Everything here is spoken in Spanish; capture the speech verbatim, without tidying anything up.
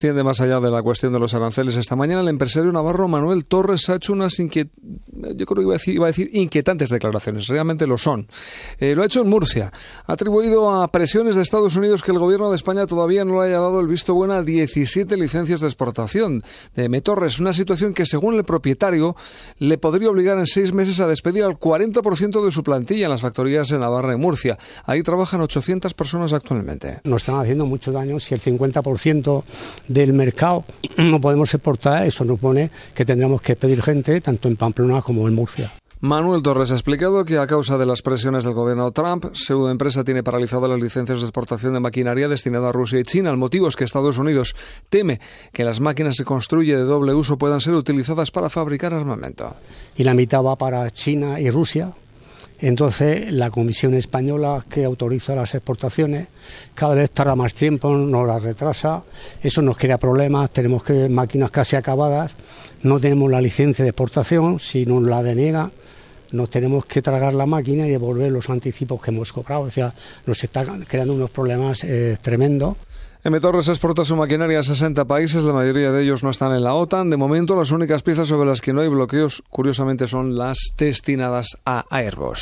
Tiende más allá de la cuestión de los aranceles. Esta mañana el empresario navarro Manuel Torres ha hecho unas inquiet... yo creo que iba a decir, iba a decir inquietantes declaraciones, realmente lo son. Eh, lo ha hecho en Murcia. Ha atribuido a presiones de Estados Unidos que el gobierno de España todavía no le haya dado el visto bueno a diecisiete licencias de exportación de M. Torres, una situación que según el propietario le podría obligar en seis meses a despedir al cuarenta por ciento de su plantilla en las factorías en Navarra y Murcia. Ahí trabajan ochocientas personas actualmente. Nos están haciendo mucho daño si el cincuenta por ciento del mercado no podemos exportar. Eso nos pone que tendremos que pedir gente tanto en Pamplona como en Murcia. Manuel Torres ha explicado que a causa de las presiones del gobierno Trump, su empresa tiene paralizadas las licencias de exportación de maquinaria destinada a Rusia y China. El motivo es que Estados Unidos teme que las máquinas que construye de doble uso puedan ser utilizadas para fabricar armamento. Y la mitad va para China y Rusia. Entonces, la Comisión Española que autoriza las exportaciones cada vez tarda más tiempo, nos las retrasa, eso nos crea problemas, tenemos que máquinas casi acabadas, no tenemos la licencia de exportación, si nos la deniegan, nos tenemos que tragar la máquina y devolver los anticipos que hemos cobrado, o sea, nos está creando unos problemas eh, tremendos. M. Torres exporta su maquinaria a sesenta países, la mayoría de ellos no están en la OTAN. De momento, las únicas piezas sobre las que no hay bloqueos, curiosamente, son las destinadas a Airbus.